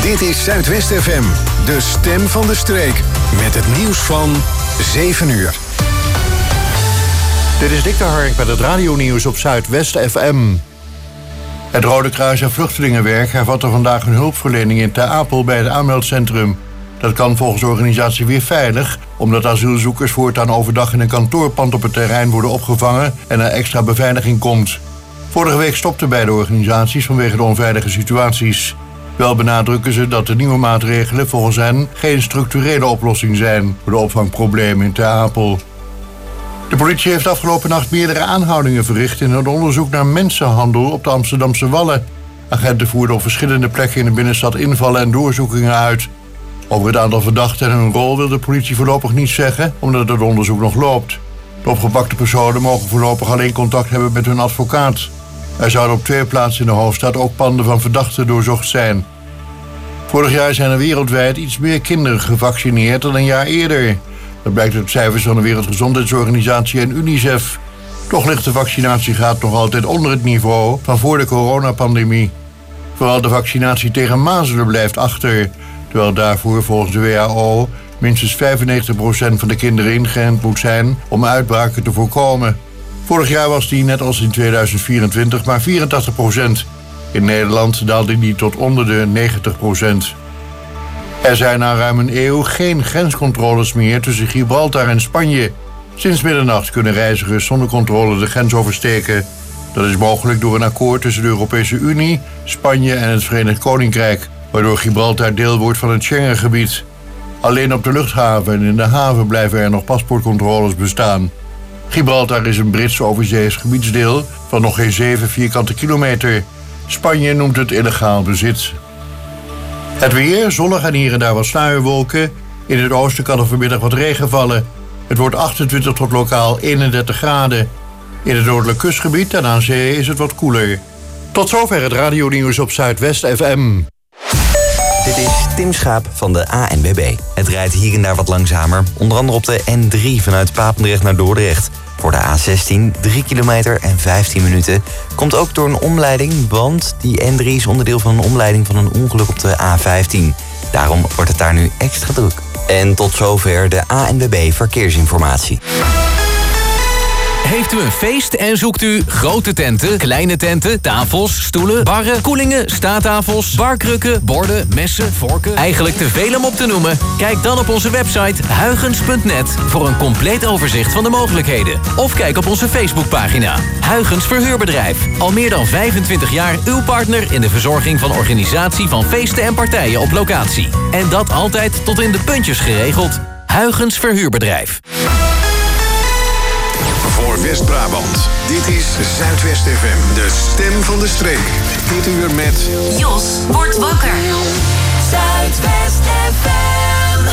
Dit is Zuidwest FM, de stem van de streek. Met het nieuws van 7 uur. Dit is Dick de Hark met het radionieuws op Zuidwest FM. Het Rode Kruis en Vluchtelingenwerk hervatten vandaag hun hulpverlening in Ter Apel bij het aanmeldcentrum. Dat kan volgens de organisatie weer veilig, omdat asielzoekers voortaan overdag in een kantoorpand op het terrein worden opgevangen en er extra beveiliging komt. Vorige week stopten beide organisaties vanwege de onveilige situaties. Wel benadrukken ze dat de nieuwe maatregelen volgens hen geen structurele oplossing zijn voor de opvangproblemen in Ter Apel. De politie heeft afgelopen nacht meerdere aanhoudingen verricht in een onderzoek naar mensenhandel op de Amsterdamse Wallen. Agenten voerden op verschillende plekken in de binnenstad invallen en doorzoekingen uit. Over het aantal verdachten en hun rol wil de politie voorlopig niets zeggen, omdat het onderzoek nog loopt. De opgepakte personen mogen voorlopig alleen contact hebben met hun advocaat. Er zouden op 2 plaatsen in de hoofdstad ook panden van verdachten doorzocht zijn. Vorig jaar zijn er wereldwijd iets meer kinderen gevaccineerd dan een jaar eerder. Dat blijkt uit cijfers van de Wereldgezondheidsorganisatie en UNICEF. Toch ligt de vaccinatiegraad nog altijd onder het niveau van voor de coronapandemie. Vooral de vaccinatie tegen mazelen blijft achter, terwijl daarvoor volgens de WHO minstens 95% van de kinderen ingeënt moet zijn om uitbraken te voorkomen. Vorig jaar was die, net als in 2024, maar 84%. In Nederland daalde die tot onder de 90%. Er zijn na ruim een eeuw geen grenscontroles meer tussen Gibraltar en Spanje. Sinds middernacht kunnen reizigers zonder controle de grens oversteken. Dat is mogelijk door een akkoord tussen de Europese Unie, Spanje en het Verenigd Koninkrijk, waardoor Gibraltar deel wordt van het Schengengebied. Alleen op de luchthaven en in de haven blijven er nog paspoortcontroles bestaan. Gibraltar is een Brits overzees gebiedsdeel van nog geen 7 vierkante kilometer. Spanje noemt het illegaal bezit. Het weer, zonnig en hier en daar wat sluierwolken. In het oosten kan er vanmiddag wat regen vallen. Het wordt 28 tot lokaal 31 graden. In het noordelijk kustgebied en aan zee is het wat koeler. Tot zover het radionieuws op Zuidwest FM. Dit is Tim Schaap van de ANWB. Het rijdt hier en daar wat langzamer. Onder andere op de N3 vanuit Papendrecht naar Dordrecht. Voor de A16 3 kilometer en 15 minuten. Komt ook door een omleiding, want die N3 is onderdeel van een omleiding van een ongeluk op de A15. Daarom wordt het daar nu extra druk. En tot zover de ANWB Verkeersinformatie. Heeft u een feest en zoekt u grote tenten, kleine tenten, tafels, stoelen, barren, koelingen, staattafels, barkrukken, borden, messen, vorken? Eigenlijk te veel om op te noemen? Kijk dan op onze website huygens.net voor een compleet overzicht van de mogelijkheden. Of kijk op onze Facebookpagina. Huygens Verhuurbedrijf. Al meer dan 25 jaar uw partner in de verzorging van organisatie van feesten en partijen op locatie. En dat altijd tot in de puntjes geregeld. Huygens Verhuurbedrijf. Voor West-Brabant. Dit is Zuidwest FM, de stem van de streek. Dit uur met Jos wordt wakker. Zuidwest FM.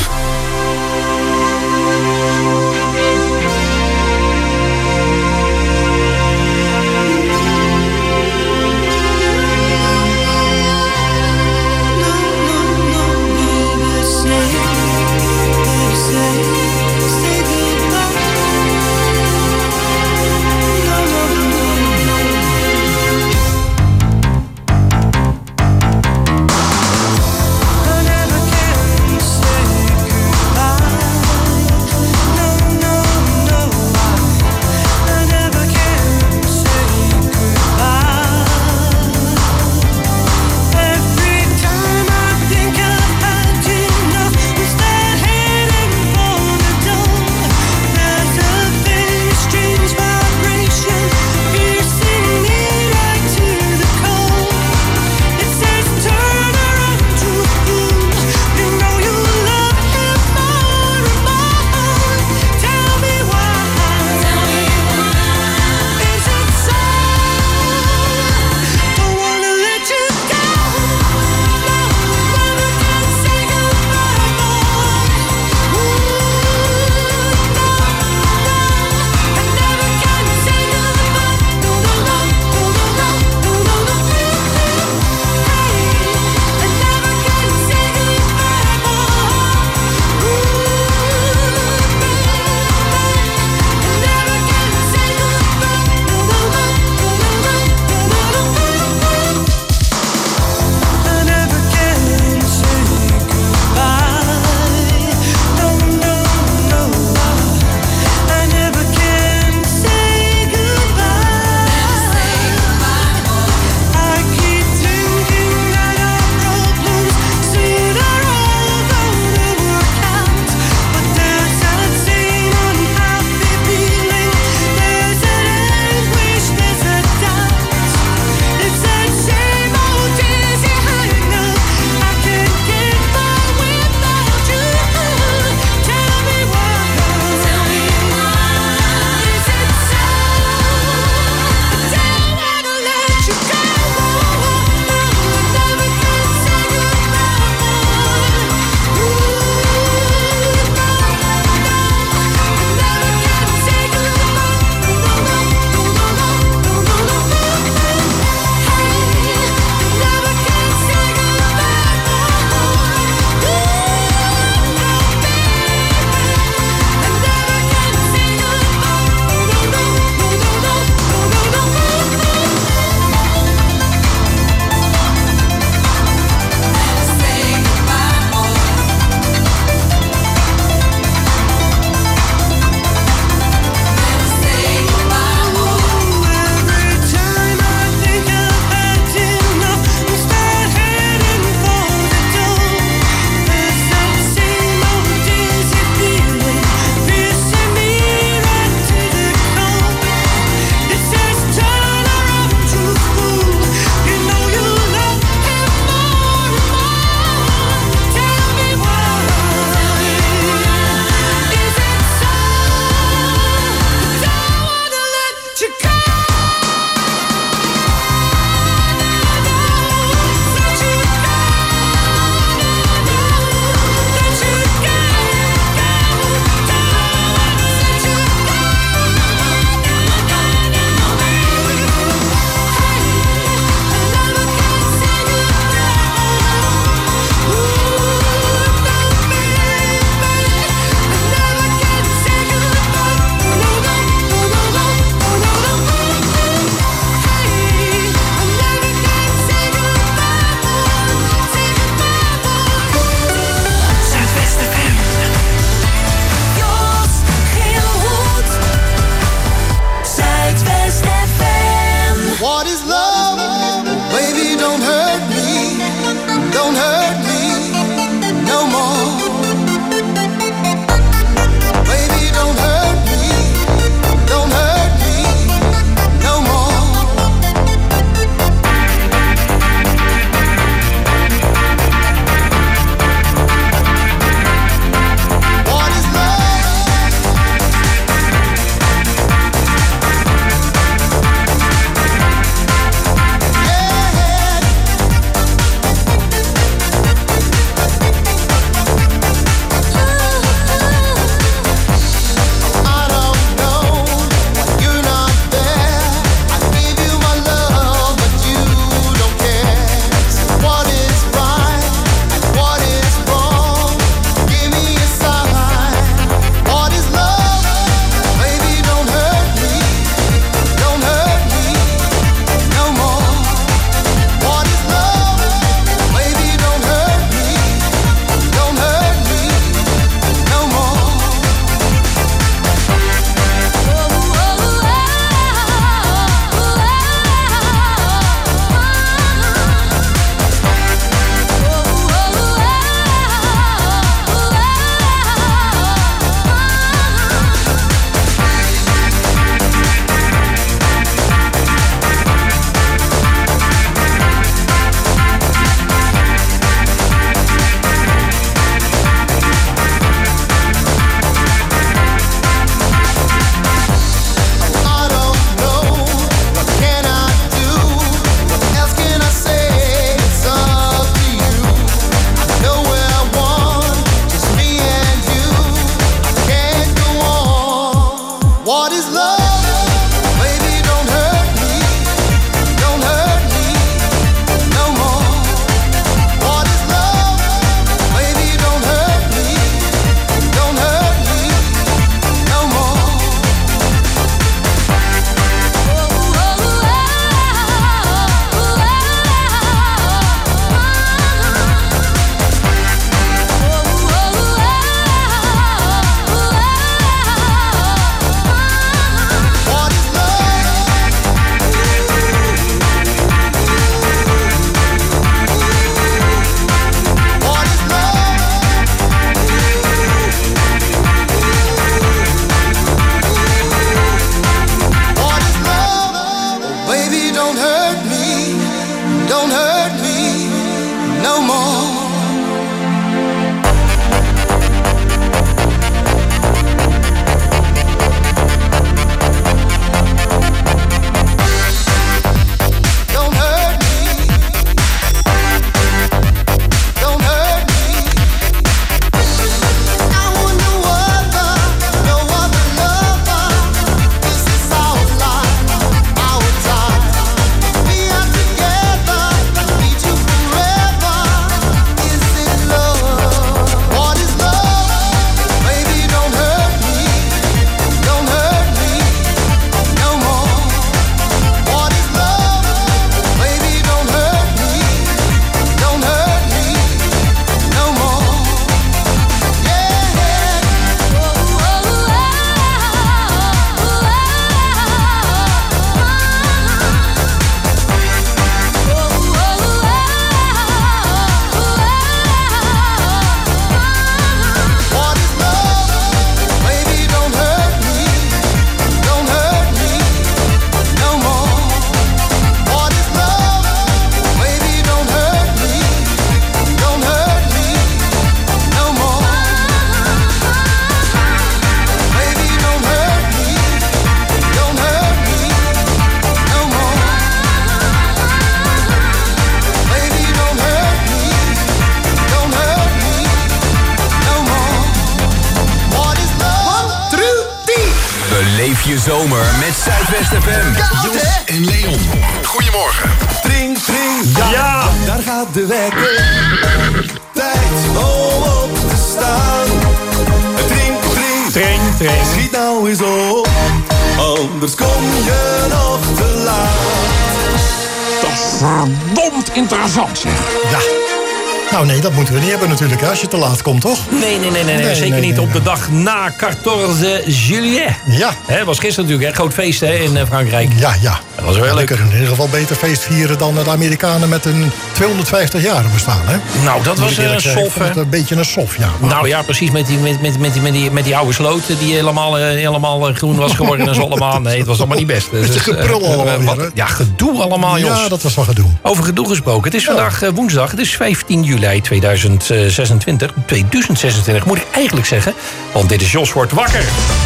je zomer met Zuidwest FM. Jos en Leon. Goedemorgen. Tring, tring, ja, daar gaat de wekker. Tijd om op te staan. Tring, tring, Tring, tring. schiet nou eens op. Anders kom je nog te laat. Dat is verdomd interessant, zeg. Ja. Nou nee, dat moeten we niet hebben natuurlijk, hè, als je te laat komt, toch? Nee, zeker niet op de dag na 14 juillet. Ja. Het was gisteren natuurlijk een groot feest hè, in Frankrijk. Ja. Dat was wel We leuk. kunnen in ieder geval beter feest vieren dan de Amerikanen met een 250 jaar bestaan, hè? Nou, dat Moet was ik eerlijk een zeggen. Ik sof, vond het hè? een beetje een sof, ja. Nou ja, precies, met die oude sloot die helemaal groen was geworden en zo allemaal. Nee, het was allemaal niet best. Beetje geprul allemaal weer, hè? Ja, gedoe allemaal, Jos. Ja, dat was wel gedoe. Over gedoe gesproken. Het is vandaag woensdag. Het is 15 juli 2026. 2026 moet ik eigenlijk zeggen. Want dit is Jos wordt wakker.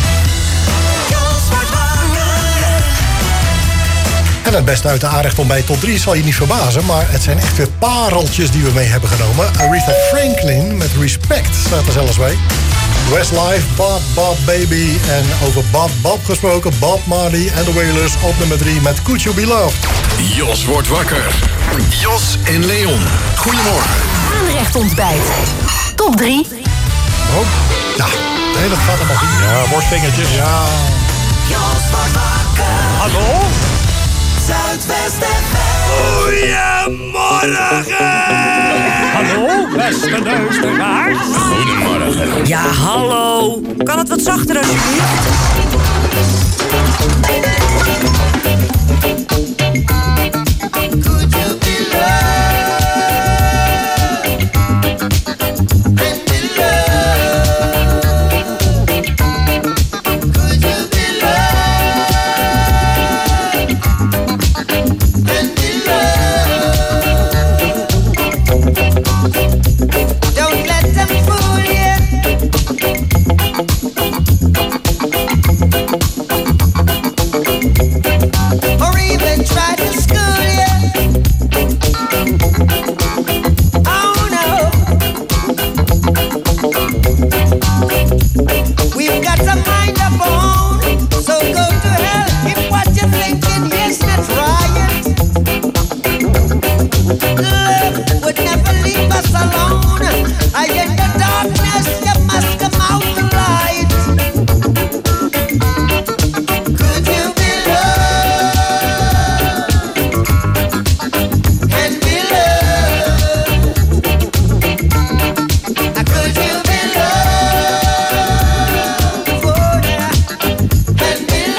En het beste uit de aanrecht bij top 3 zal je niet verbazen, maar het zijn echt weer pareltjes die we mee hebben genomen. Aretha Franklin met Respect staat er zelfs bij. Westlife, Bob Baby. En over Bob gesproken, Bob Marley en de Wailers op nummer 3 met Could You Be Loved. Jos wordt wakker. Jos en Leon. Goedemorgen. Aanrecht ontbijt. Top 3. Oh, ja, nee, dat gaat allemaal goed. Ja, borstvingertjes. Ja, Jos wordt wakker. Hallo? Zuidwest FM. Goedemorgen! Hallo, beste luisteraars. Goedemorgen. Ja, hallo. Kan het wat zachter alsjeblieft? Could you be loved? And be loved? Could you be loved? And be loved? Don't let them fool you. Or even try to school you. Oh no. We've got a mind of our own, so go to hell if what you're thinking is not right. Love would never leave us alone. I in the darkness, you must come out the light. Could you be loved and be loved? Could you be loved, oh yeah, and be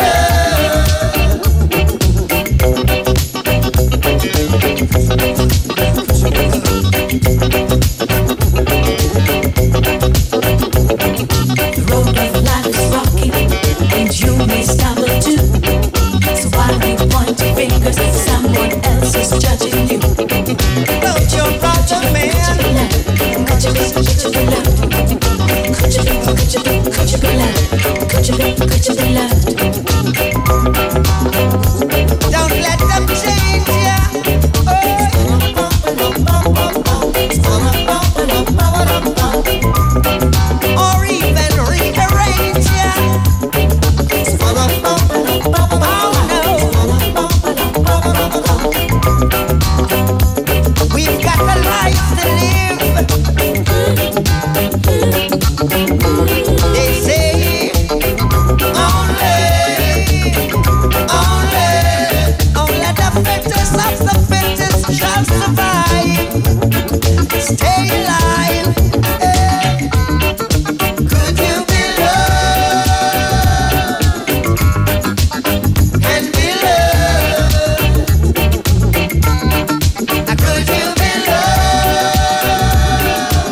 The road of life is rocky, and you may stumble too. So why you point your fingers? Someone else is judging you. Don't you brother man? Could you be loved? Could you be loved? Could you be loved? Don't let them change ya. Or even rearrange ya. We've got a life to live. They say only the fittest of the fittest shall survive. Stay alive. Could you be loved and be loved? Could you be loved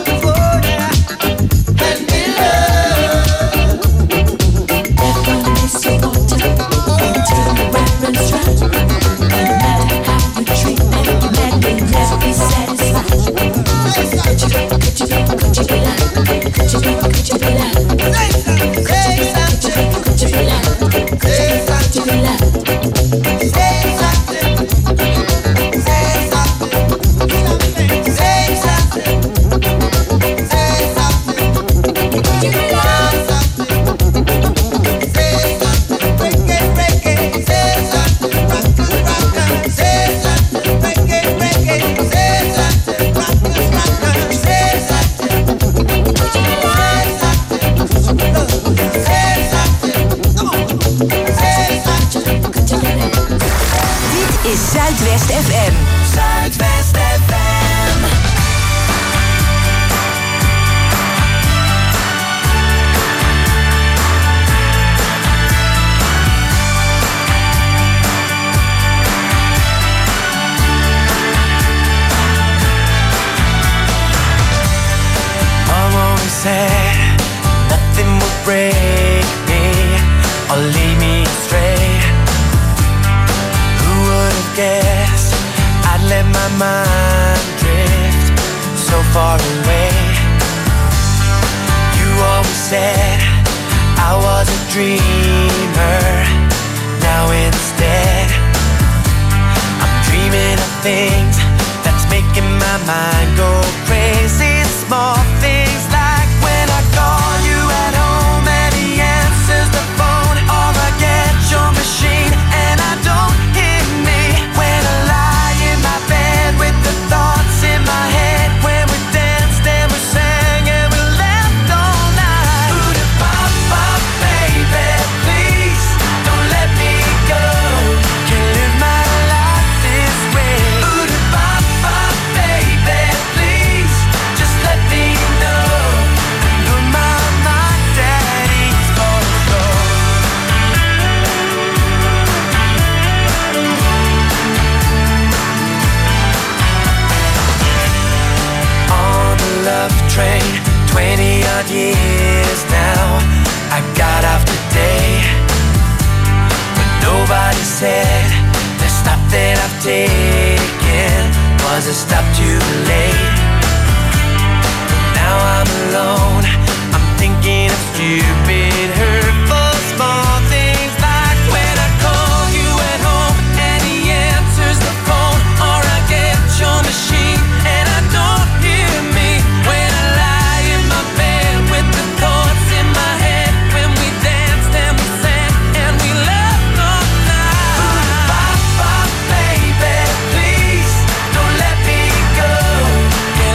said nothing would break me or lead me astray. Who would have guessed I'd let my mind drift so far away? You always said I was a dreamer. Now instead I'm dreaming of things that's making my mind go crazy. Small things like when I call you at home and he answers the phone, or I get your machine and I don't hear me. When I lie in my bed with the thoughts in my head, when we danced and we sang and we laughed all night. Boo-da-bop-bop, baby, please don't let me go. Can't live my life this way. Boo-da-bop-bop, baby, please just let me know. You're my daddy's gonna go. On the love train, 20 odd years now, I got off today, but nobody said the stop that I've taken was a stop too late. Now I'm alone, I'm thinking of stupid, hurtful, small things like when I call you at home and he answers the phone, or I get your machine and I don't hear me. When I lie in my bed with the thoughts in my head, when we danced and we sang and we laughed all night. Bop, bop, baby, please don't let me go.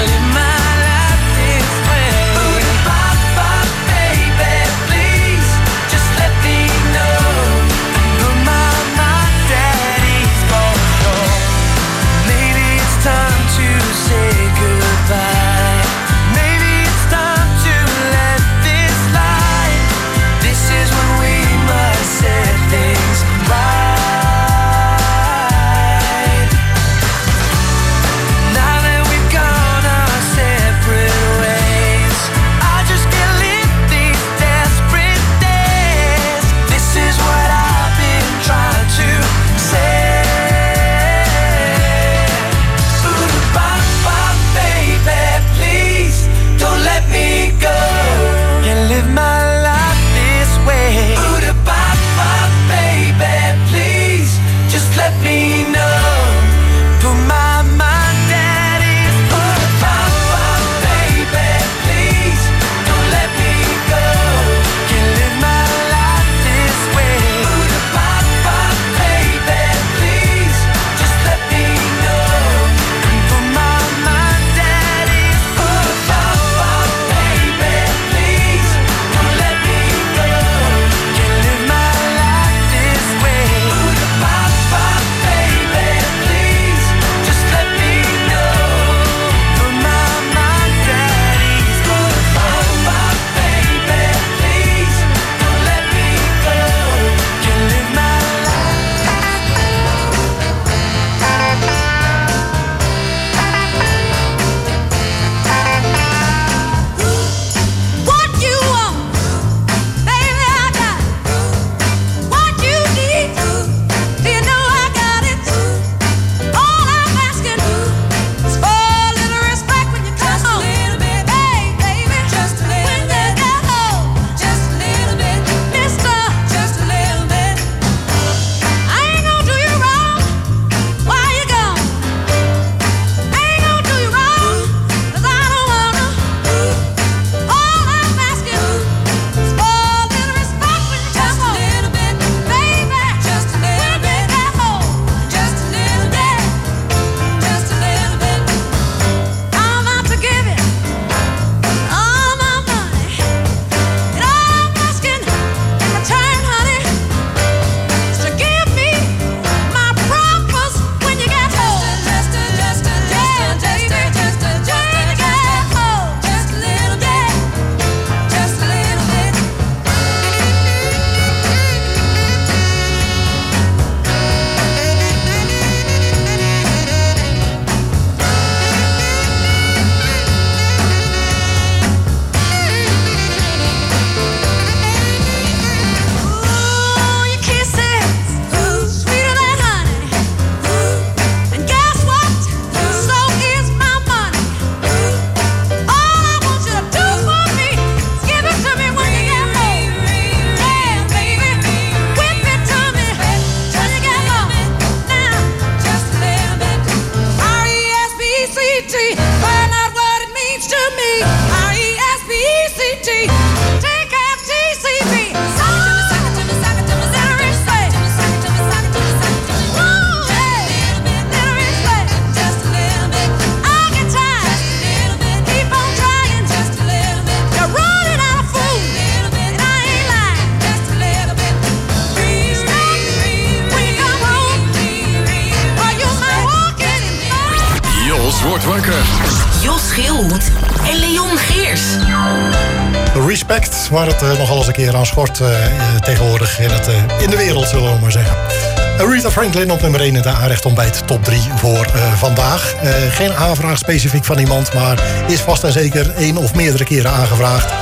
Schilhoed en Leon Geers. Respect, waar het nogal eens een keer aan schort tegenwoordig in de wereld, zullen we maar zeggen. Aretha Franklin op nummer 1 in de aanrechtontbijt top 3 voor vandaag. Geen aanvraag specifiek van iemand, maar is vast en zeker 1 of meerdere keren aangevraagd.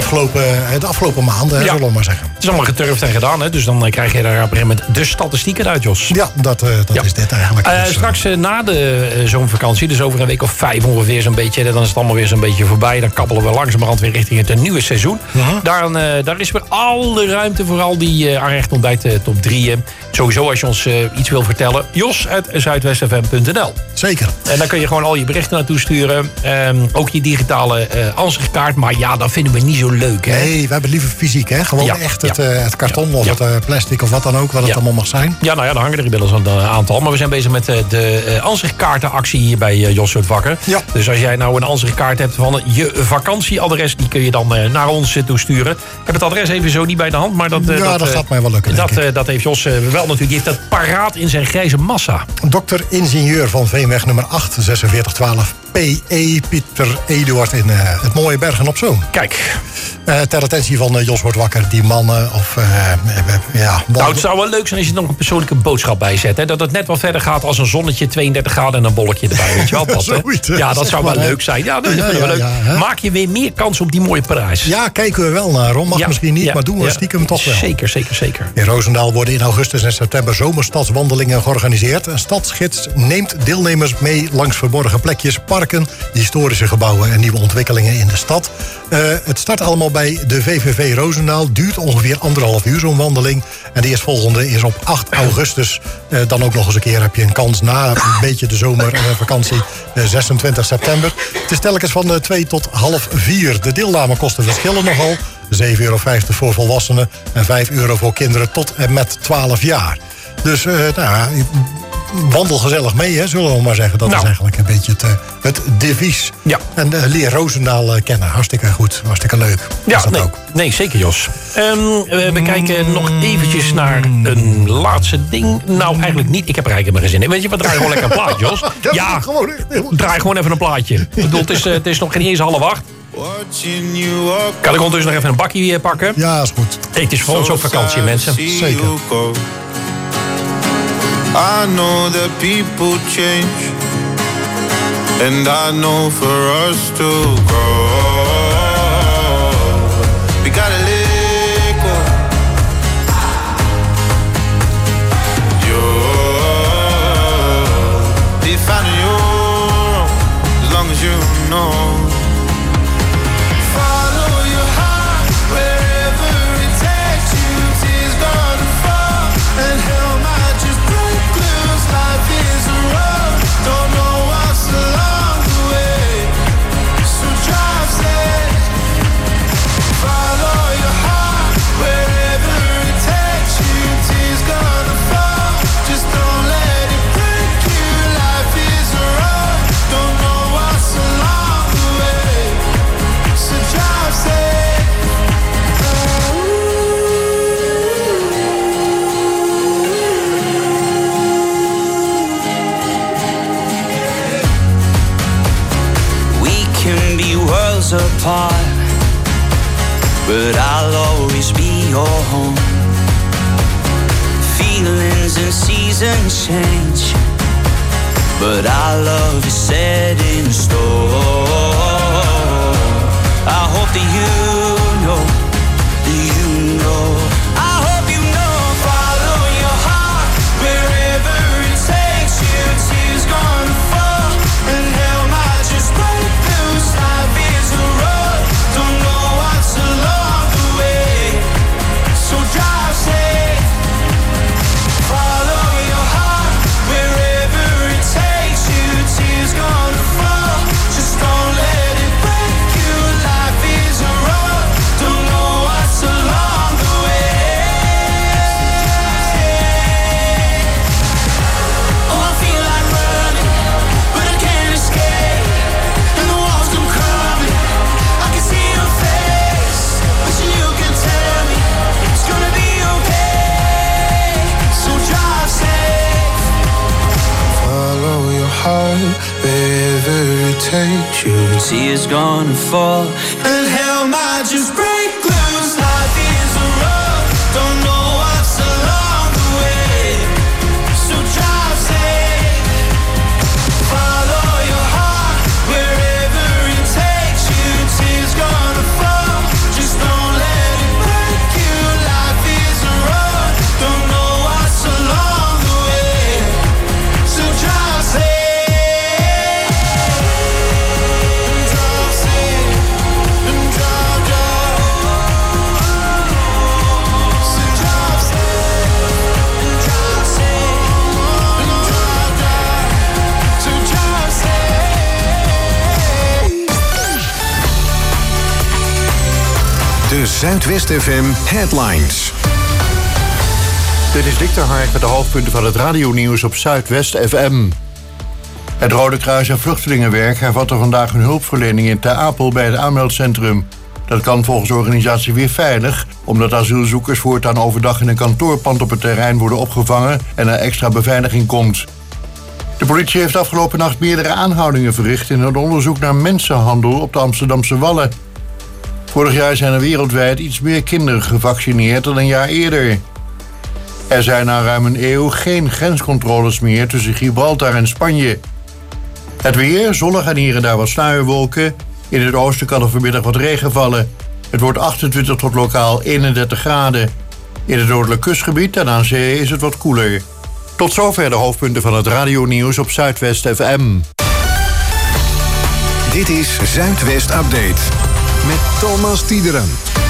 De afgelopen maanden, zullen we maar zeggen. Het is allemaal geturfd en gedaan, hè? Dus dan krijg je daar op een gegeven moment de statistieken uit, Jos. Ja, dat is dit eigenlijk. Straks na de zomervakantie, dus over een week of 5 ongeveer zo'n beetje, dan is het allemaal weer zo'n beetje voorbij. Dan kabbelen we langzamerhand weer richting het nieuwe seizoen. Daar is weer alle ruimte voor al die aanrechtontbijt top 3. Sowieso als je ons iets wil vertellen, jos@zuidwestfm.nl. Zeker. En dan kun je gewoon al je berichten naartoe sturen. Ook je digitale ansichtkaart. Maar ja, dat vinden we niet zo leuk, hè? Nee, we hebben liever fysiek, hè? Gewoon echt het karton of het plastic of wat dan ook, wat het allemaal mag zijn. Ja, nou ja, dan hangen er inmiddels een aantal. Maar we zijn bezig met de ansichtkaartenactie hier bij Jos wordt wakker. Ja. Dus als jij nou een ansichtkaart hebt van je vakantieadres, die kun je dan naar ons toe sturen. Ik heb het adres even zo niet bij de hand, maar dat gaat mij wel lukken. Dat heeft Jos wel natuurlijk. Die heeft dat paraat in zijn grijze massa. Dokter-ingenieur van Veenweg nummer 8, 4612 P.E. Pieter Eduard in het mooie Bergen op Zoom. Kijk. Ter attentie van Jos wordt wakker, die mannen of... Nou, het zou wel leuk zijn als je er nog een persoonlijke boodschap bij zet. Hè? Dat het net wat verder gaat als een zonnetje, 32 graden en een bolletje erbij. Weet je wel? Dat zou wel leuk zijn. Ja, dat is wel leuk. Maak je weer meer kans op die mooie prijs. Ja, kijken we wel naar. Mag misschien niet, maar doen we stiekem toch wel. Zeker. In Roosendaal worden in augustus en september zomerstadswandelingen georganiseerd. Een stadsgids neemt deelnemers mee langs verborgen plekjes, parken, historische gebouwen en nieuwe ontwikkelingen in de stad. Het start allemaal bij de VVV Roosendaal. Duurt ongeveer 1,5 uur zo'n wandeling. En de eerstvolgende is op 8 augustus. Dan ook nog eens een keer heb je een kans na een beetje de zomervakantie. 26 september. Het is telkens van 2 tot half 4. De deelnamekosten verschillen nogal. €7,50 voor volwassenen en €5 voor kinderen tot en met 12 jaar. Dus wandel gezellig mee, hè, zullen we maar zeggen. Dat is eigenlijk een beetje het devies. Ja. En leer Roosendaal kennen. Hartstikke goed, hartstikke leuk. Ja, nee, zeker Jos. We kijken nog eventjes naar een laatste ding. Nou, eigenlijk niet. Ik heb er eigenlijk maar geen zin in. Weet je, we draaien gewoon lekker een plaatje, Jos. Ja, draai gewoon even een plaatje. Ik bedoel, het is nog geen eens 7:30. Kan ik ondertussen nog even een bakje pakken? Ja, is goed. Het is voor ons ook vakantie, mensen. Zeker. I know that people change, and I know for us to grow, we gotta let go. You'll be finding your own, as long as you know. Follow your heart wherever it takes you. Tears gonna fall and hell might just break loose. Life is a road, don't know what's along the way, so drive safe. Follow your heart wherever it takes you. Tears gonna fall, just don't let it break you. Life is a road, don't know what's along the way, so drive safe. We can be worlds apart, but I'll always be your home. Feelings and seasons change, but our love is set in stone. I hope that you know, I hope you know. Follow your heart wherever it takes you. Tears gonna fall and hell might just break loose. Life is a road, don't know what's along the way, so drive safe. Follow your heart wherever it takes you. Tears gonna fall, just don't you see is gonna fall. And hell might just break loose. Life is a road, don't know what's along the way. So drive safe, follow your heart wherever it takes you. Tears gonna fall, just don't let it break you. Life is a road, don't know what's along the way. So drive safe. De Zuidwest FM Headlines. Dit is Dick ter Hark met de hoofdpunten van het radionieuws op Zuidwest FM. Het Rode Kruis en Vluchtelingenwerk hervatten vandaag hun hulpverlening in Ter Apel bij het aanmeldcentrum. Dat kan volgens de organisatie weer veilig, omdat asielzoekers voortaan overdag in een kantoorpand op het terrein worden opgevangen en er extra beveiliging komt. De politie heeft afgelopen nacht meerdere aanhoudingen verricht in een onderzoek naar mensenhandel op de Amsterdamse Wallen. Vorig jaar zijn er wereldwijd iets meer kinderen gevaccineerd dan een jaar eerder. Er zijn na ruim een eeuw geen grenscontroles meer tussen Gibraltar en Spanje. Het weer, zonnig en hier en daar wat sluierwolken. In het oosten kan er vanmiddag wat regen vallen. Het wordt 28 tot lokaal 31 graden. In het noordelijk kustgebied en aan zee is het wat koeler. Tot zover de hoofdpunten van het radionieuws op Zuidwest FM. Dit is Zuidwest Update met Thomas Tiederen.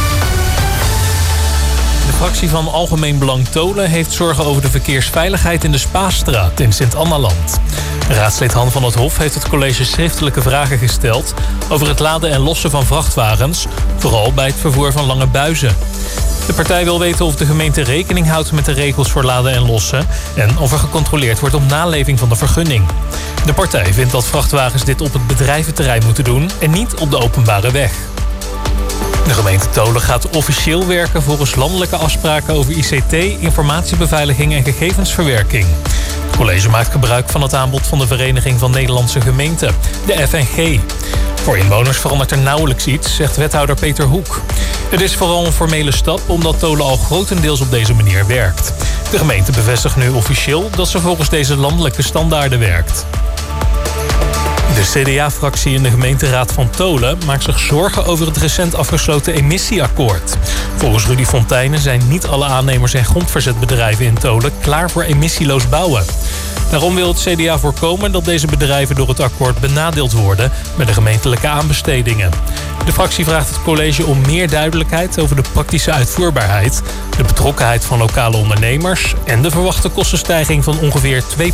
De fractie van Algemeen Belang Tolen heeft zorgen over de verkeersveiligheid in de Spaasstraat in Sint-Annaland. Raadslid Han van het Hof heeft het college schriftelijke vragen gesteld over het laden en lossen van vrachtwagens, vooral bij het vervoer van lange buizen. De partij wil weten of de gemeente rekening houdt met de regels voor laden en lossen en of er gecontroleerd wordt op naleving van de vergunning. De partij vindt dat vrachtwagens dit op het bedrijventerrein moeten doen en niet op de openbare weg. De gemeente Tolen gaat officieel werken volgens landelijke afspraken over ICT, informatiebeveiliging en gegevensverwerking. Het college maakt gebruik van het aanbod van de Vereniging van Nederlandse Gemeenten, de FNG. Voor inwoners verandert er nauwelijks iets, zegt wethouder Peter Hoek. Het is vooral een formele stap omdat Tolen al grotendeels op deze manier werkt. De gemeente bevestigt nu officieel dat ze volgens deze landelijke standaarden werkt. De CDA-fractie in de gemeenteraad van Tolen maakt zich zorgen over het recent afgesloten emissieakkoord. Volgens Rudy Fontijnen zijn niet alle aannemers en grondverzetbedrijven in Tolen klaar voor emissieloos bouwen. Daarom wil het CDA voorkomen dat deze bedrijven door het akkoord benadeeld worden met de gemeentelijke aanbestedingen. De fractie vraagt het college om meer duidelijkheid over de praktische uitvoerbaarheid, de betrokkenheid van lokale ondernemers en de verwachte kostenstijging van ongeveer 2%.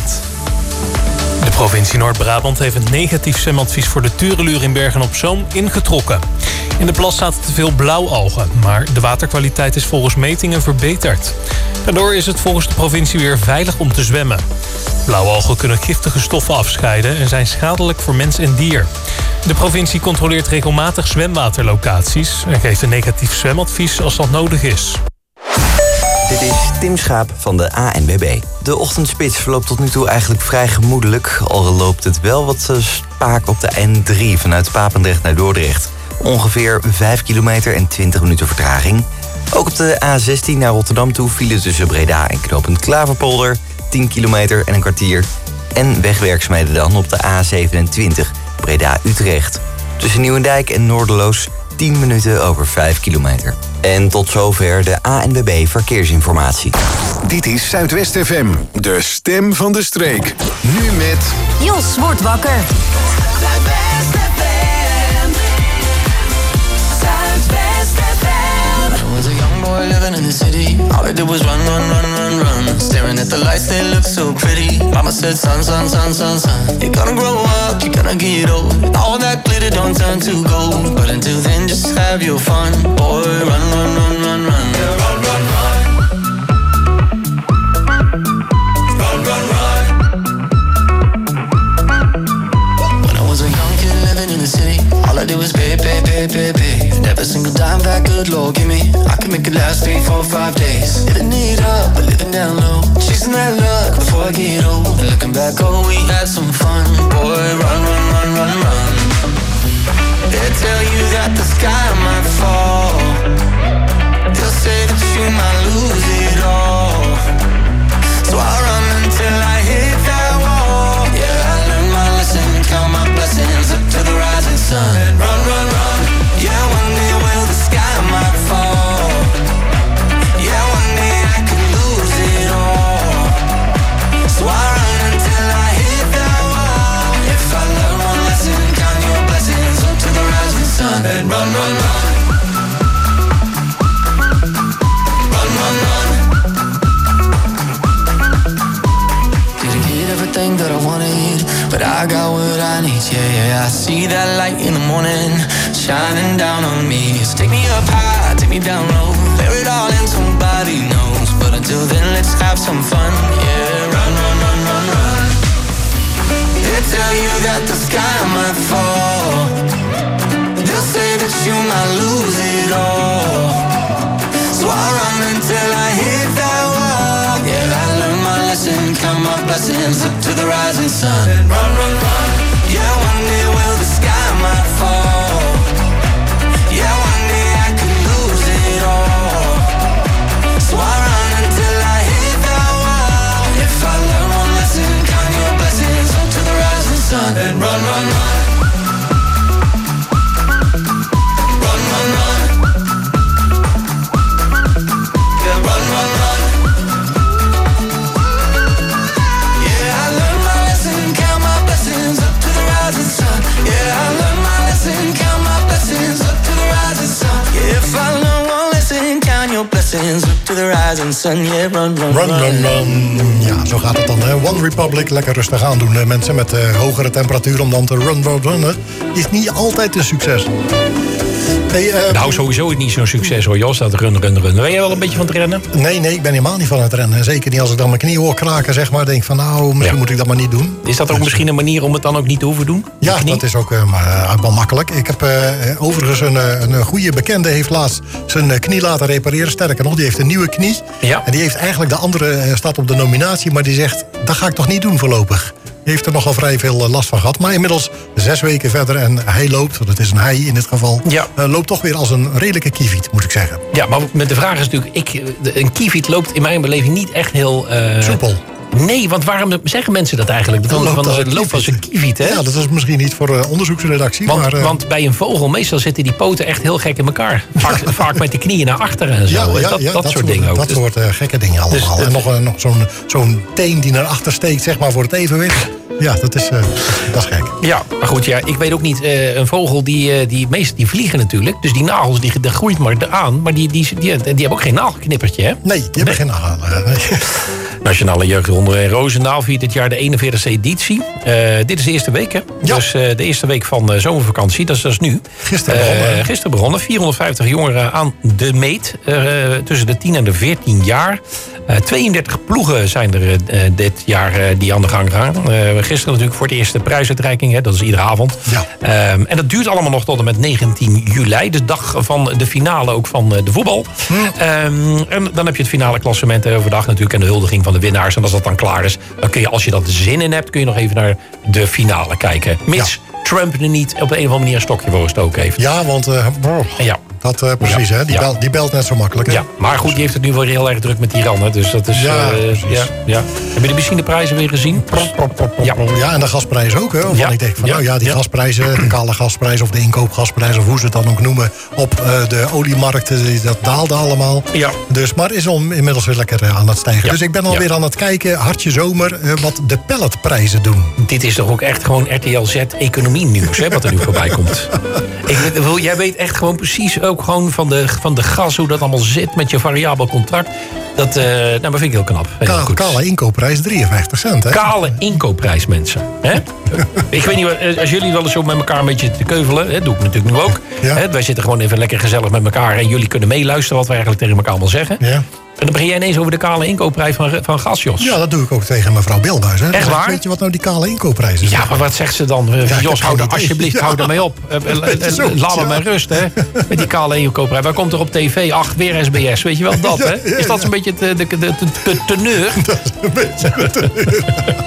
De provincie Noord-Brabant heeft een negatief zwemadvies voor de Tureluur in Bergen-op-Zoom ingetrokken. In de plas zaten te veel blauwalgen, maar de waterkwaliteit is volgens metingen verbeterd. Daardoor is het volgens de provincie weer veilig om te zwemmen. Blauwalgen kunnen giftige stoffen afscheiden en zijn schadelijk voor mens en dier. De provincie controleert regelmatig zwemwaterlocaties en geeft een negatief zwemadvies als dat nodig is. Dit is Tim Schaap van de ANWB. De ochtendspits verloopt tot nu toe eigenlijk vrij gemoedelijk. Al loopt het wel wat spaak op de N3 vanuit Papendrecht naar Dordrecht. Ongeveer 5 kilometer en 20 minuten vertraging. Ook op de A16 naar Rotterdam toe vielen tussen Breda en knooppunt Klaverpolder 10 kilometer en een kwartier. En wegwerkzaamheden dan op de A27 Breda-Utrecht. Tussen Nieuwendijk en Noorderloos 10 minuten over 5 kilometer. En tot zover de ANWB Verkeersinformatie. Dit is Zuidwest FM, de stem van de streek. Nu met... Jos wordt wakker. Zuidwest FM. Zuidwest FM. I was a young boy living in the city. All I did was run, run, run, run, run. Staring at the lights, they look so pretty. Mama said, son, son, son, son, son, you're gonna grow up, you're gonna get old. All that glitter don't turn to gold. But until then, just have your fun. Boy, run, run, run, run, run. Yeah, run, run, run. Run, run, run. When I was a young kid living in the city, all I did was pay, pay, pay, pay, pay. And every single dime that good Lord give me, I could make it last 3, 4, 5 days. Living it up, but living down low. Chasing that luck before I get old. And looking back, oh, we had some fun. Boy, run, run, run, run, run. sun and run, run, run. Run, run, run. Didn't get everything that I wanted, but I got what I need, yeah, yeah. I see that light in the morning, shining down on me. So take me up high, take me down low, bear it all and somebody knows. But until then, let's have some fun, yeah. Run, run, run, run, run. They tell you that the sky might fall, they'll say that you might lose it all. So I'll run until I hit that wall. Yeah, I learned my lesson, count my blessings, up to the rising sun and run, run, run. Yeah, one day will the sky might fall. Yeah, one day I could lose it all. So I run until I hit that wall. If I learn one lesson, count your blessings, up to the rising sun and run, run, run. Run, run, run. Yeah, run, run, run. Yeah, I learned my lesson, count my blessings, up to the rising sun. Yeah, I learned my lesson, count my blessings, up to the rising sun. Yeah, if I learn one lesson, count your blessings, up to the rising sun. Yeah, run, run, run. Run, run, run. Ja, zo gaat het dan. Hè? One Republic, lekker rustig aandoen. Mensen met hogere temperatuur om dan te runnen. Is niet altijd een succes. Hey, nou, sowieso is niet zo'n succes hoor, Jos, dat run. Ben jij wel een beetje van het rennen? Nee, ik ben helemaal niet van het rennen. Zeker niet als ik dan mijn knie hoor kraken, zeg maar. Denk van, nou, misschien moet ik dat maar niet doen. Is dat ook misschien een manier om het dan ook niet te hoeven doen? Ja, dat is ook wel makkelijk. Ik heb overigens een goede bekende heeft laatst zijn knie laten repareren. Sterker nog, die heeft een nieuwe knie. Ja. En die heeft eigenlijk de andere, staat op de nominatie, maar die zegt, dat ga ik toch niet doen voorlopig. Die heeft er nogal vrij veel last van gehad. Maar inmiddels 6 weken verder en hij loopt, want het is een hij in dit geval, loopt toch weer als een redelijke kieviet, moet ik zeggen. Ja, maar met de vraag is natuurlijk, een kieviet loopt in mijn beleving niet echt heel... soepel. Nee, want waarom zeggen mensen dat eigenlijk? Dat loopt als een kieviet, hè? Ja, dat is misschien niet voor onderzoeksredactie. Want bij een vogel, meestal zitten die poten echt heel gek in elkaar. Vaak met de knieën naar achteren en zo. Dat soort dingen ook. Dat soort gekke dingen allemaal. Dus, en nog zo'n teen die naar achter steekt, zeg maar, voor het evenwicht. Ja, dat is gek. Ja, maar goed, ja, ik weet ook niet. Een vogel, die vliegen natuurlijk. Dus die nagels, die groeit maar aan. Maar die hebben ook geen nagelknippertje, hè? Nee, die hebben geen nagel. Nationale Jeugdronde in Roosendaal viert dit jaar de 41e editie. Dit is de eerste week, hè? Ja. Dus de eerste week van zomervakantie, dat is nu. Gisteren begonnen. 450 jongeren aan de meet. Tussen de 10 en de 14 jaar. 32 ploegen zijn er dit jaar die aan de gang gaan. Gisteren natuurlijk voor het eerst de prijsuitreiking. Hè, dat is iedere avond. Ja. En dat duurt allemaal nog tot en met 19 juli. De dag van de finale ook van de voetbal. En dan heb je het finale klassement overdag natuurlijk. En de huldiging van de winnaars. En als dat dan klaar is, dan kun je, als je dat zin in hebt, kun je nog even naar de finale kijken. Mits Trump er niet op een of andere manier een stokje voor gestoken heeft. Ja, want... Dat precies, hè? Die belt net zo makkelijk. Hè? Ja, maar goed, die heeft het nu wel heel erg druk met Iran. Hè? Dus dat is... Heb je de benzineprijzen weer gezien? Ja, en de gasprijs ook. Hè? Waarvan ik denk van, die gasprijzen, de kale gasprijs of de inkoopgasprijs, of hoe ze het dan ook noemen, op de oliemarkten, dat daalde allemaal. Ja. Dus, maar is inmiddels weer lekker aan het stijgen. Ja. Dus ik ben alweer aan het kijken, hartje zomer, wat de pelletprijzen doen. Dit is toch ook echt gewoon RTL Z economie nieuws, hè, wat er nu voorbij komt. Jij weet echt gewoon precies ook gewoon van de gas, hoe dat allemaal zit met je variabel contract. Dat vind ik heel knap. Kale inkoopprijs 53 cent, hè? Kale inkoopprijs, mensen. Hè? Ik weet niet, als jullie wel eens zo met elkaar een beetje te keuvelen, hè, doe ik natuurlijk nu ook. Ja. Hè, wij zitten gewoon even lekker gezellig met elkaar en jullie kunnen meeluisteren wat we eigenlijk tegen elkaar allemaal zeggen. Ja. En dan begin jij ineens over de kale inkoopprijs van gas, Jos. Ja, dat doe ik ook tegen mevrouw Beelbuis. Hè. Echt waar? Weet je wat nou die kale inkoopprijs is? Ja, maar wat zegt ze dan? Jos, hou ermee op. Laat me maar rust, hè. Met die kale inkoopprijs. Waar komt er op tv? Ach, weer SBS. Weet je wel dat, hè? Is dat zo'n beetje de teneur? Dat is een beetje de teneur.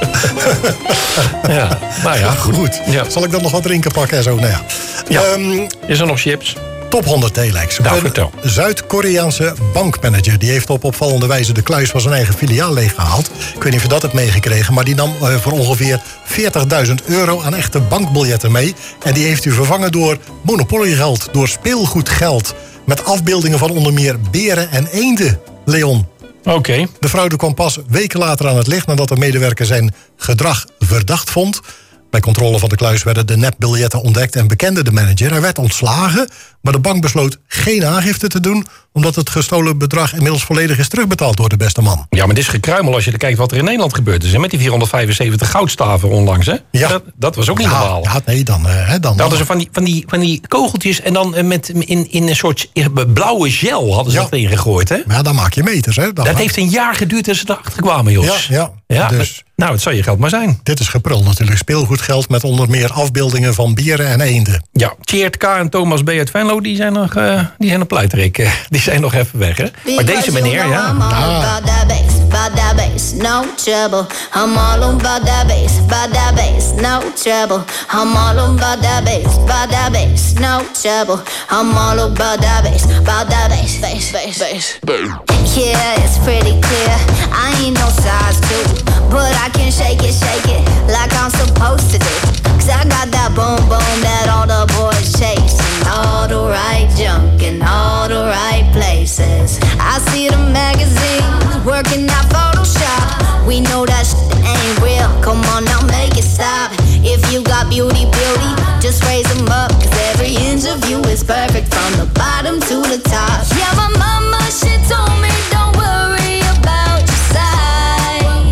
Ja, nou ja, goed. Ja. Zal ik dan nog wat drinken pakken en zo? Nou ja. Is er nog chips? Top 100 Telex. Een Zuid-Koreaanse bankmanager die heeft op opvallende wijze de kluis van zijn eigen filiaal leeggehaald. Ik weet niet of je dat hebt meegekregen, maar die nam voor ongeveer €40.000 aan echte bankbiljetten mee. En die heeft u vervangen door monopoliegeld, door speelgoedgeld. Met afbeeldingen van onder meer beren en eenden, Leon. Oké. De fraude kwam pas weken later aan het licht nadat de medewerker zijn gedrag verdacht vond. Bij controle van de kluis werden de nepbiljetten ontdekt en bekende de manager. Hij werd ontslagen, maar de bank besloot geen aangifte te doen, omdat het gestolen bedrag inmiddels volledig is terugbetaald door de beste man. Ja, maar dit is gekruimel als je kijkt wat er in Nederland gebeurd is. Hè? Met die 475 goudstaven onlangs. Hè? Ja. Dat was ook niet normaal. Ja, nee, dan hadden ze van die kogeltjes en dan in een soort blauwe gel hadden ze dat ingegooid. Hè? Maar ja, dan maak je meters. Hè? Dat heeft een jaar geduurd dat ze erachter kwamen, Jos. Ja, dus, nou, het zou je geld maar zijn. Dit is geprul natuurlijk. Speelgoedgeld met onder meer afbeeldingen van bieren en eenden. Ja, Tjeerd K. en Thomas B. uit Venlo, die zijn op pleitrik. Die zijn nog even weg, hè? Maar deze meneer, ja. I'm all about that bass, no trouble. I'm all about that bass, no trouble. I'm all about that bass, no trouble. I'm all about that bass. Yeah, it's pretty clear. I ain't no size 2, but I can shake it like I'm supposed to do. 'Cause I got that boom boom that all the boys chase, and all the right junk in all the right places. I see the magazines working out Photoshop. We know that shit ain't real. Come on now, make it stop. If you got beauty, just raise them up. 'Cause every inch of you is perfect from the bottom to the top. Yeah, my mama, she told me don't worry about your size.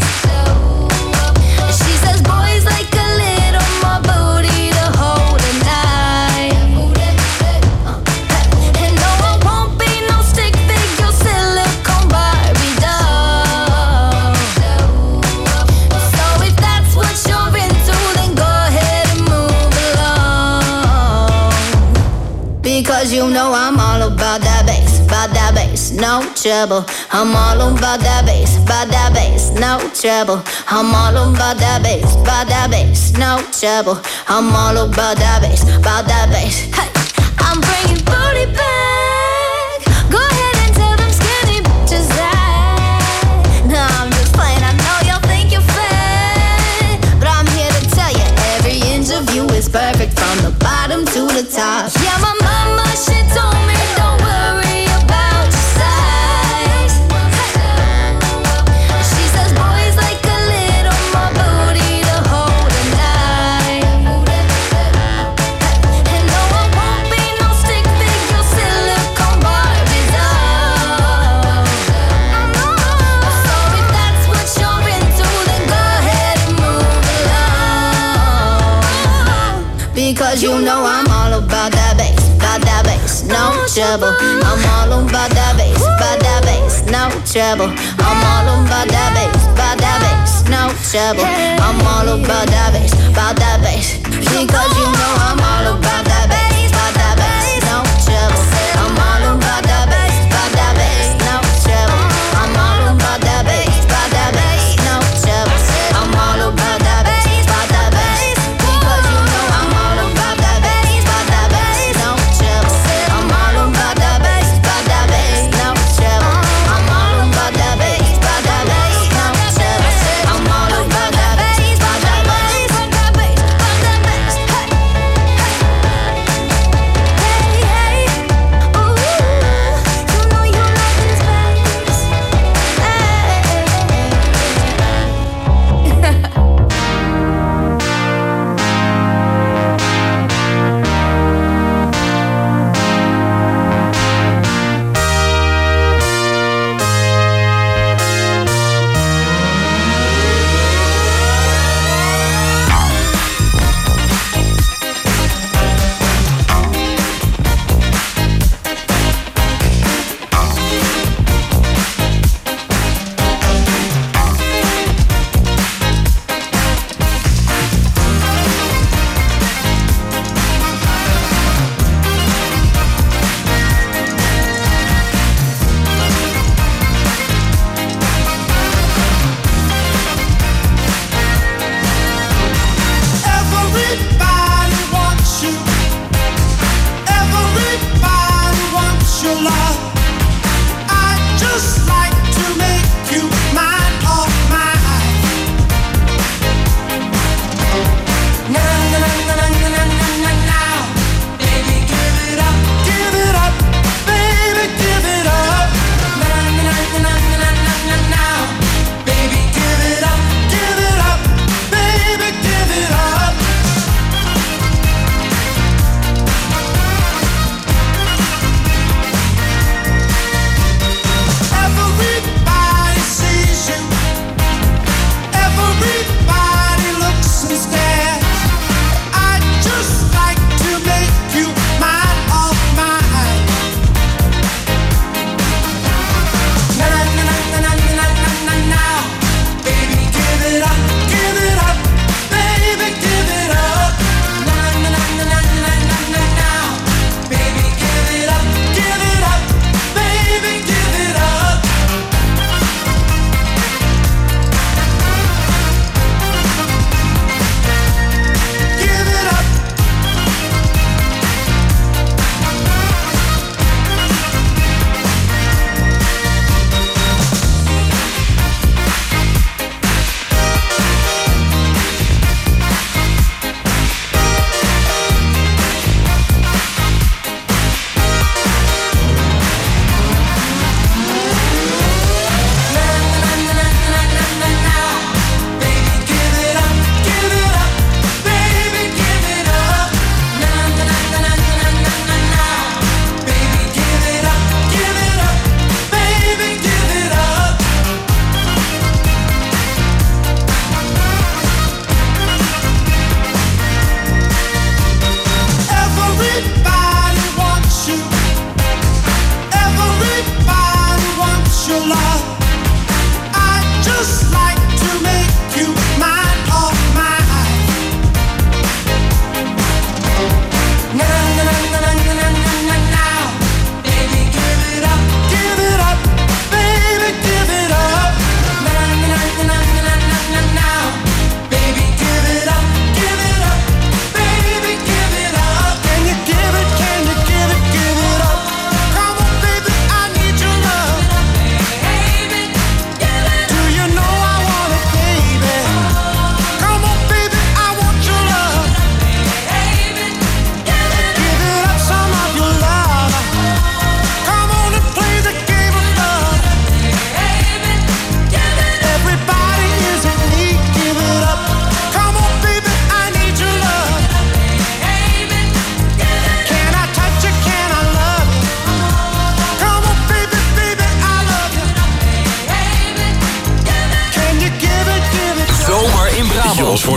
She says boys like a little more booty to hold at night. And no, it won't be no stick figure silicone Barbie doll. So if that's what you're into, then go ahead and move along. Because you know I'm all about that bass, no trouble. I'm all about that bass, no trouble. I'm all about that bass, no trouble. I'm all about that bass. Hey, I'm bringing booty back. Go ahead and tell them skinny bitches that. No, I'm just playing. I know y'all think you're fat, but I'm here to tell you every inch of you is perfect from the bottom to the top. Yeah, my mama, she told me don't worry about your size. She says boys like a little more booty to hold at night. And no, it won't be no stick figure silicone Barbie doll. So if that's what you're into, then go ahead and move along. Because you know I'm all about that bass, no trouble. I'm all about that bass, no trouble. I'm all about that bass, no trouble. I'm all about that bass, because you know I'm all about that bass, no trouble. I'm all about that bass, no trouble. I'm all about that bass, no trouble. I'm all about that bass, because you know I'm all about that bass, no trouble. I'm all about that bass, no trouble. I'm all about that bass, no trouble. I'm all about that bass,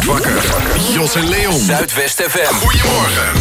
wakker. Jos en Leon. Zuidwest FM. Goedemorgen.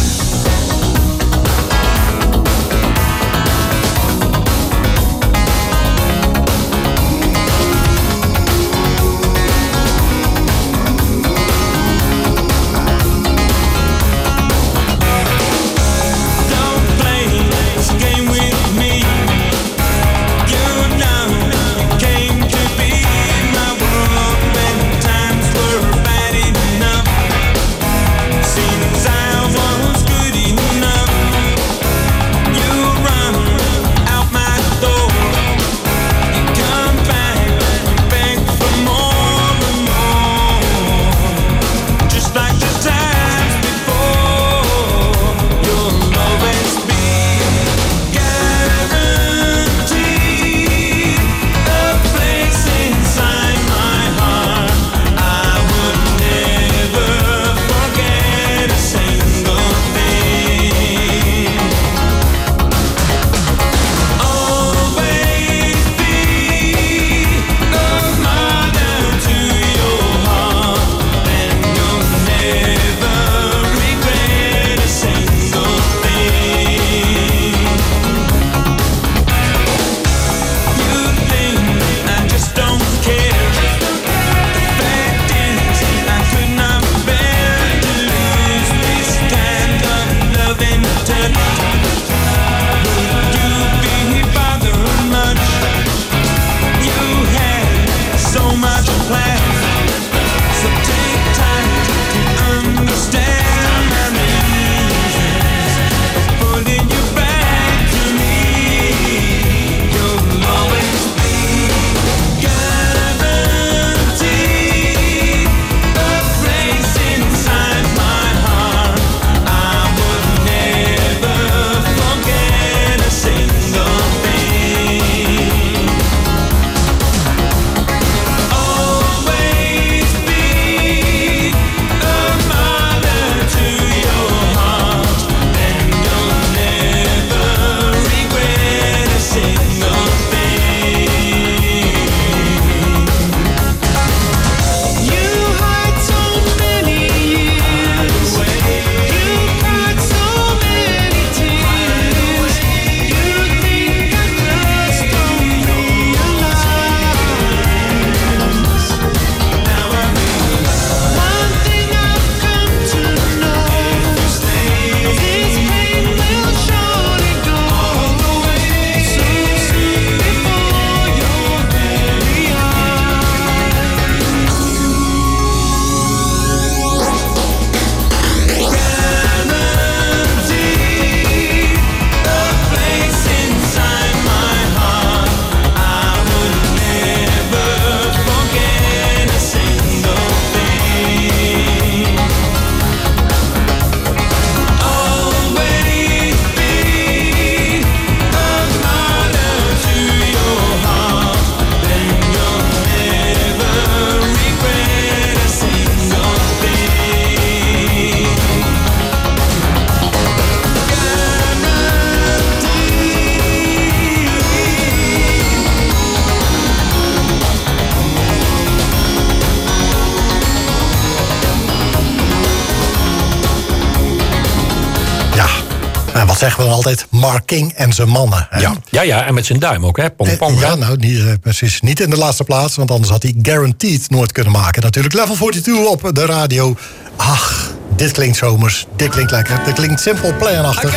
Wat zeggen we dan altijd? Mark King en zijn mannen. Hè? Ja, en met zijn duim ook, hè? Pong, pong. Ja, nou, precies. Niet in de laatste plaats, want anders had hij Guaranteed nooit kunnen maken. Natuurlijk, Level 42 op de radio. Ach, dit klinkt zomers. Dit klinkt lekker. Dit klinkt Simple Plan-achtig.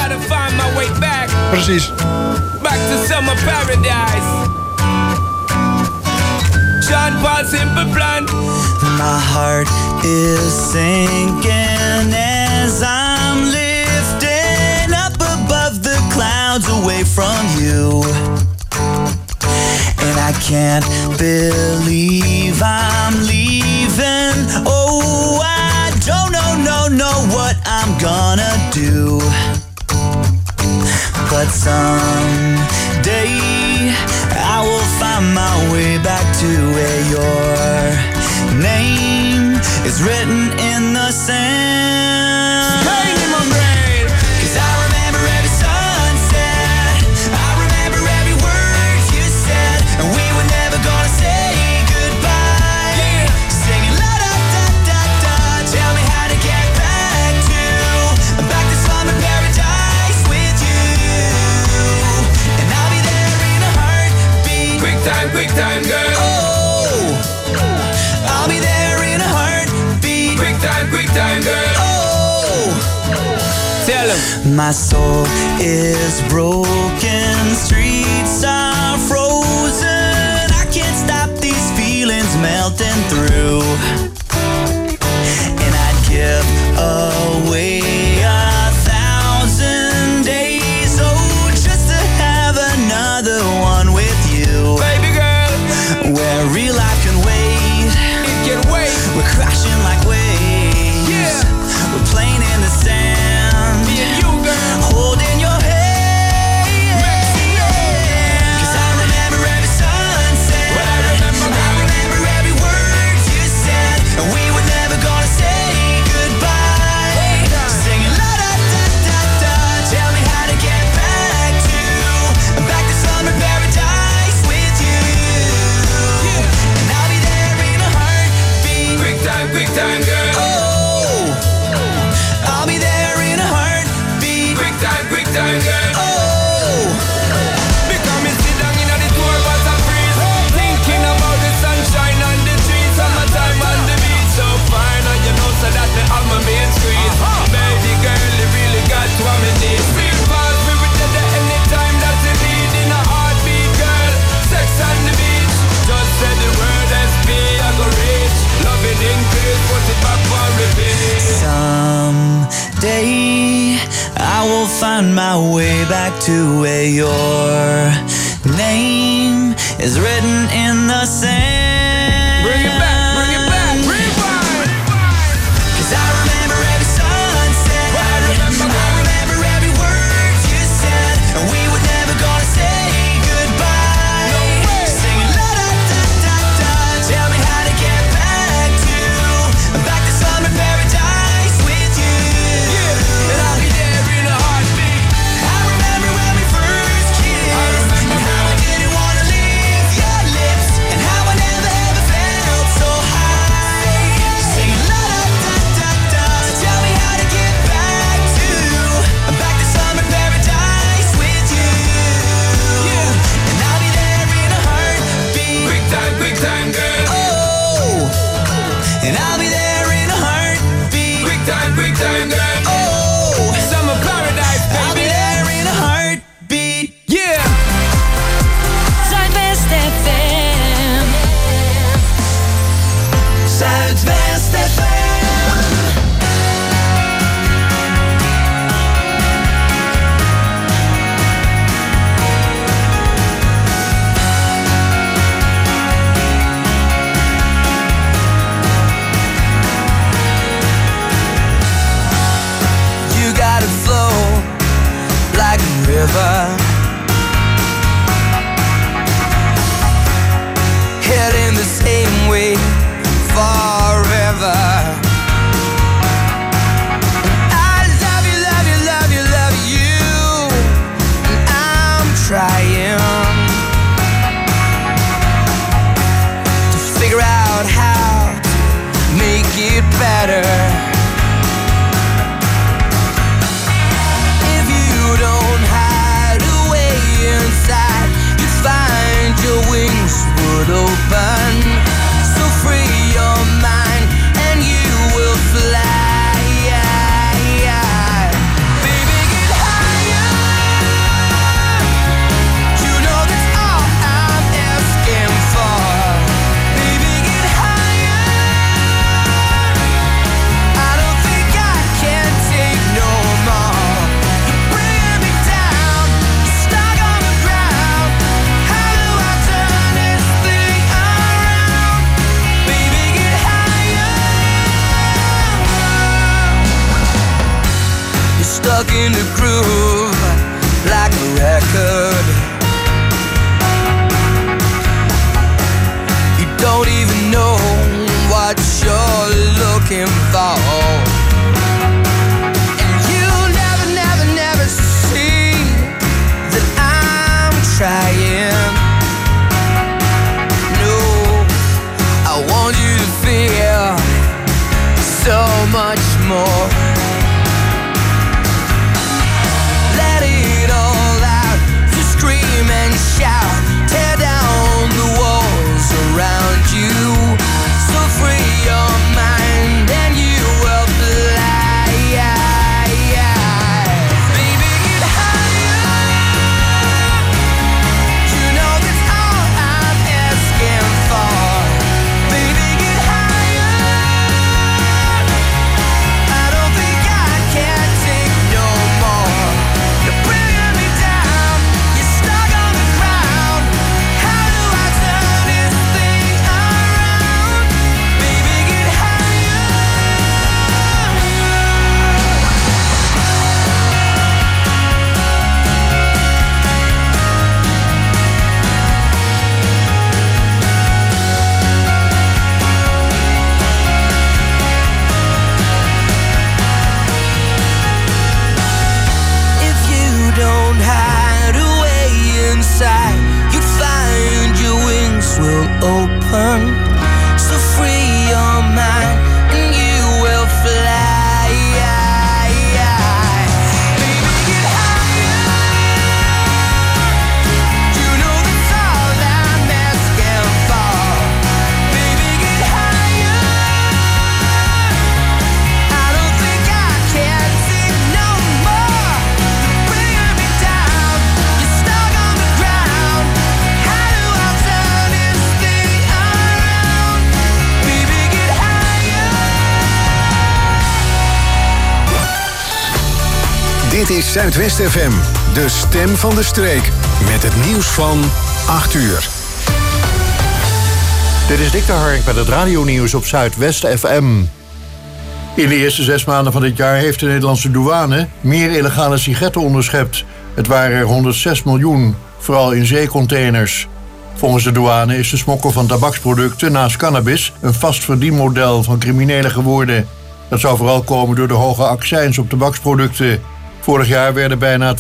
Precies. Back to summer paradise. Sean Paul, Simple Plan. My heart is sinking as I'm lifting up above the clouds away from you. And I can't believe I'm leaving. Oh, I don't know what I'm gonna do. But someday I will find my way back to where your name is written in the sand. Pain in my brain, 'cause I remember every sunset. I remember every word you said, and we were never gonna say goodbye. Yeah. Singing la da da da da quick time, girl. Oh, I'll be there in a heartbeat. Quick time, girl. Oh, tell him. my soul is broken, streets are frozen. I can't stop these feelings melting through. And I'd give away 1,000 days, oh, just to have another one with you. Baby girl, where real life can wait. it can wait. We're crashing like waves. Yeah. We're playing in the sand. Me and you, girl. Holding your hand. Cause I remember every sunset. Well, I remember, I remember every word you said. And we were never gonna say goodbye. Singing la da da da da. Tell me how to get back to summer paradise with you. And I'll be there in a heartbeat. Quick time, girl. Oh, I'll be there in a heartbeat. Quick time, girl. Oh, Because me sit down in the tour bus and freeze, thinking about the sunshine on the trees, summertime on the beach, so fine. And you know so that me have my main screen. Baby girl, you really got what me need. Real fast, we will get there anytime that you need. In a heartbeat, girl, sex on the beach. Just say the word SP, I go reach. Loving increase, put it back for repeat. someday I will find my way back to where your name is written in the sand. Bring it back, rewind. Cause I remember every sunset. I remember every word you said. And we were never gonna say goodbye. No way. Singing la da da da da. Tell me how to get back to summer paradise with you. And I'll be there in a heartbeat. I remember when we first kissed. And how I didn't wanna leave your lips. And how I never ever felt so high. Singing la da da da da. Tell me how to get back to summer paradise with you. And I'll be there in a heartbeat. Quick time, girl. Oh, and I'll be there in a heartbeat. Quick time, girl. Oh, Summer paradise, I'll be baby. there in a heartbeat. Yeah. Zuidwest FM. Zuidwest FM. You gotta flow like a river, heading the same way forever. I love you, love you, love you, love you, and I'm trying to figure out how to make it better. If you don't hide away inside, you find your wings would open. So free your mind and you will fly. Baby, get higher. You know that's all I'm asking for. Baby, get higher. I don't think I can take no more. You're bringing me down, stuck on the ground. How do I turn this thing around? Baby, get higher. You're stuck in the groove like a record. You don't even know what you're looking for. And you never, never, never see that I'm trying. No, I want you to feel so much more. Let it all out, just scream and shout, tear down the walls. is Zuidwest FM, de stem van de streek. Met het nieuws van 8 uur. Dit is Dick de Hark met het radionieuws op Zuidwest FM. In de eerste 6 maanden van dit jaar heeft de Nederlandse douane meer illegale sigaretten onderschept. Het waren er 106 miljoen, vooral in zeecontainers. Volgens de douane is de smokkel van tabaksproducten naast cannabis een vast verdienmodel van criminelen geworden. Dat zou vooral komen door de hoge accijns op tabaksproducten. Vorig jaar werden bijna